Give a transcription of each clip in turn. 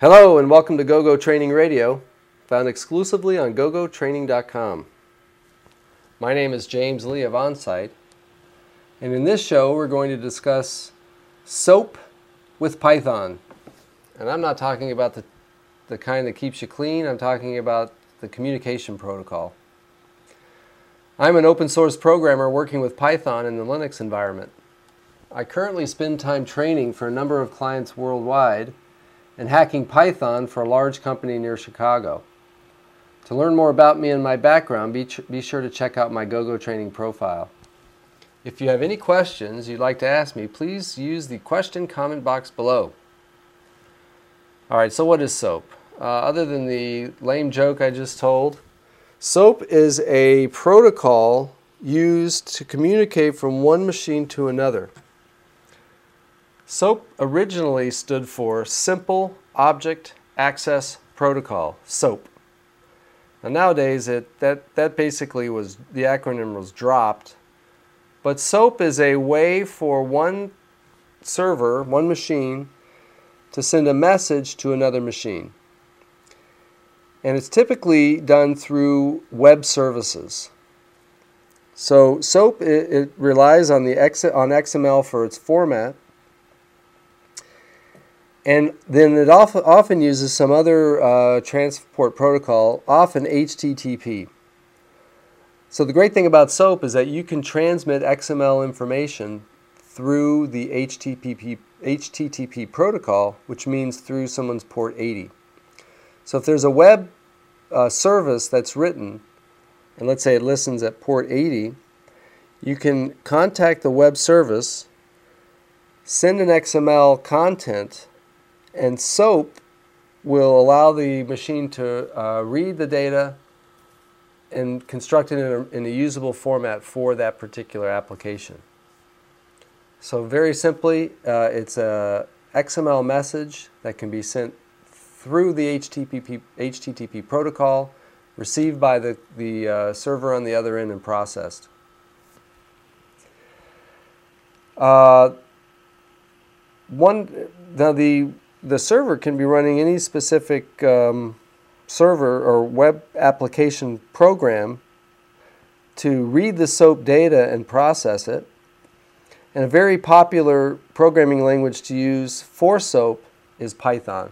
Hello and welcome to GoGo Training Radio, found exclusively on gogotraining.com. My name is James Lee of OnSite, and in this show we're going to discuss SOAP with Python. And I'm not talking about the kind that keeps you clean, I'm talking about the communication protocol. I'm an open source programmer working with Python in the Linux environment. I currently spend time training for a number of clients worldwide and hacking Python for a large company near Chicago. To learn more about me and my background, be sure to check out my GoGo Training profile. If you have any questions you'd like to ask me, please use the question comment box below. Alright, so what is SOAP? Other than the lame joke I just told, SOAP is a protocol used to communicate from one machine to another. SOAP originally stood for Simple Object Access Protocol, SOAP. Now nowadays that basically was, the acronym was dropped, but SOAP is a way for one server, one machine, to send a message to another machine. And it's typically done through web services. So SOAP, it relies on XML for its format. And then it often uses some other transport protocol, often HTTP. So the great thing about SOAP is that you can transmit XML information through the HTTP protocol, which means through someone's port 80. So if there's a web service that's written, and let's say it listens at port 80, you can contact the web service, send an XML content, and SOAP will allow the machine to read the data and construct it in a usable format for that particular application. So very simply, it's a XML message that can be sent through the HTTP protocol, received by the server on the other end and processed. The server can be running any specific server or web application program to read the SOAP data and process it. And a very popular programming language to use for SOAP is Python.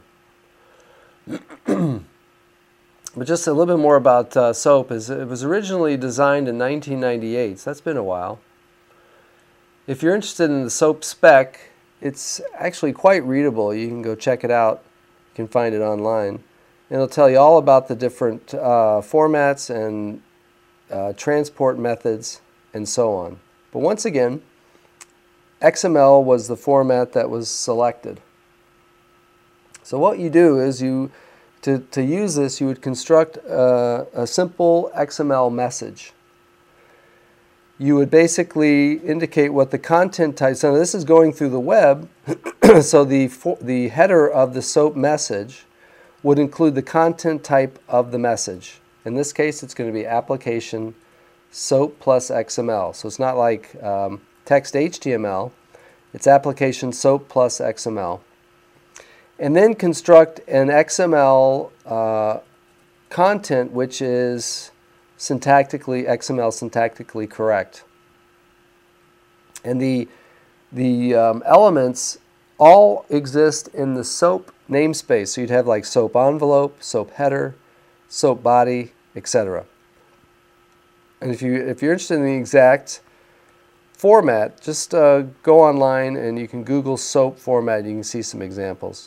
But just a little bit more about SOAP. It was originally designed in 1998, so that's been a while. If you're interested in the SOAP spec, it's actually quite readable. You can go check it out. You can find it online. And it'll tell you all about the different formats and transport methods and so on. But once again, XML was the format that was selected. So what you do is to use this, you would construct a simple XML message. You would basically indicate what the content type. So this is going through the web, so the header of the SOAP message would include the content type of the message. In this case, it's going to be application SOAP plus XML. So it's not like text HTML. It's application SOAP plus XML. And then construct an XML content which is XML syntactically correct. And the elements all exist in the SOAP namespace. So you'd have like SOAP envelope, SOAP header, SOAP body, etc. And if you're interested in the exact format, just go online and you can Google SOAP format. You can see some examples.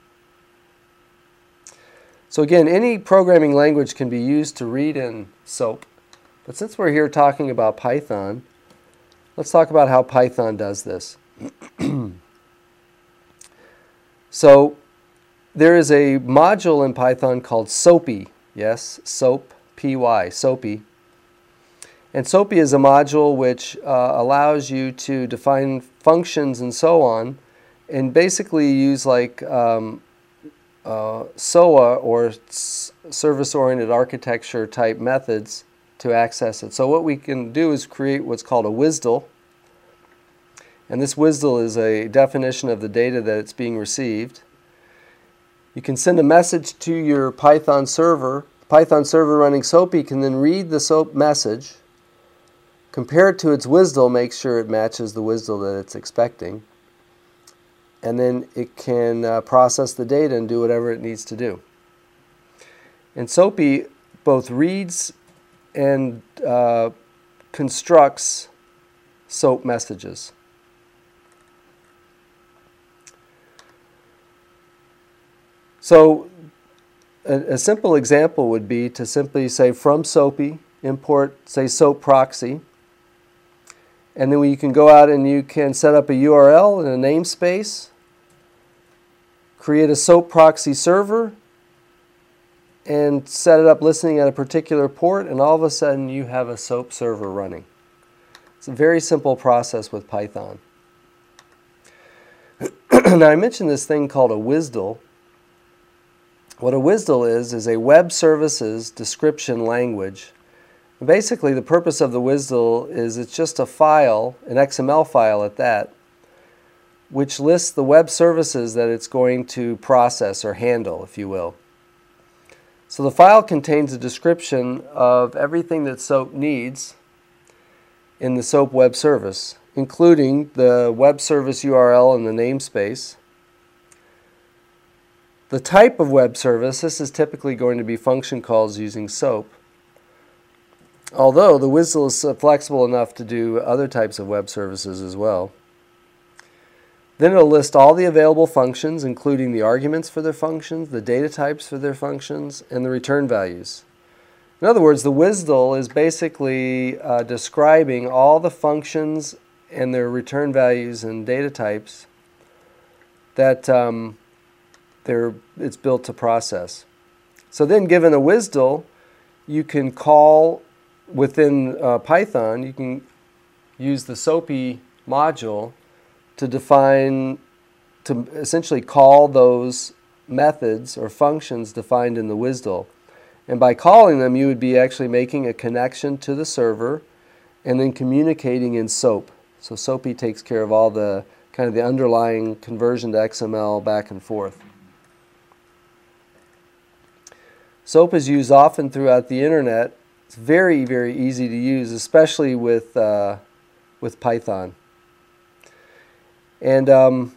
So again, any programming language can be used to read in SOAP. But since we're here talking about Python, let's talk about how Python does this. So there is a module in Python called SOAPy. Yes, SOAP, P-Y, SOAPy. And SOAPy is a module which allows you to define functions and so on, and basically use like SOA or service-oriented architecture type methods to access it. So what we can do is create what's called a WSDL. And this WSDL is a definition of the data that it's being received. You can send a message to your Python server. The Python server running Soapy can then read the SOAP message, compare it to its WSDL, make sure it matches the WSDL that it's expecting, and then it can process the data and do whatever it needs to do. And Soapy both reads and constructs SOAP messages. So a simple example would be to simply say from Soapy, import, say, SOAP proxy. And then you can go out and you can set up a URL and a namespace, create a SOAP proxy server, and set it up listening at a particular port, and all of a sudden you have a SOAP server running. It's a very simple process with Python. Now, I mentioned this thing called a WSDL. What a WSDL is a web services description language. And basically, the purpose of the WSDL is it's just a file, an XML file at that, which lists the web services that it's going to process or handle, if you will. So the file contains a description of everything that SOAP needs in the SOAP web service, including the web service URL and the namespace. The type of web service, this is typically going to be function calls using SOAP, although the WSDL is flexible enough to do other types of web services as well. Then it'll list all the available functions, including the arguments for their functions, the data types for their functions, and the return values. In other words, the WSDL is basically describing all the functions and their return values and data types that it's built to process. So then, given a WSDL, you can call within Python, you can use the Soapy module to essentially call those methods or functions defined in the WSDL. And by calling them, you would be actually making a connection to the server and then communicating in SOAP. So Soapy takes care of all the kind of the underlying conversion to XML back and forth. SOAP is used often throughout the internet. It's very, very easy to use, especially with Python. And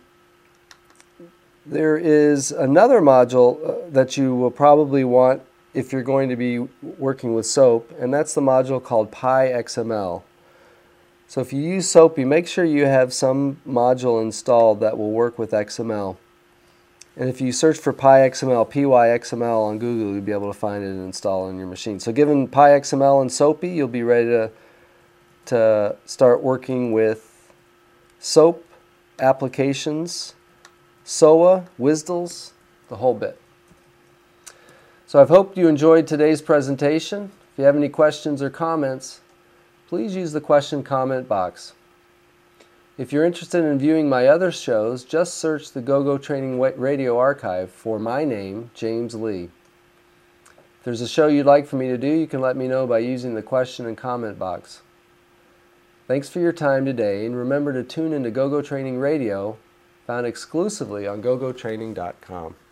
there is another module that you will probably want if you're going to be working with SOAP, and that's the module called PyXML. So if you use Soapy, make sure you have some module installed that will work with XML. And if you search for PyXML, PyXML on Google, you'll be able to find it and install it on your machine. So given PyXML and Soapy, you'll be ready to start working with SOAP applications, SOA, WSDLs, the whole bit. So I've hoped you enjoyed today's presentation. If you have any questions or comments, please use the question comment box. If you're interested in viewing my other shows, just search the GoGo Training Radio archive for my name, James Lee. If there's a show you'd like for me to do, you can let me know by using the question and comment box. Thanks for your time today, and remember to tune into GoGo Training Radio, found exclusively on gogotraining.com.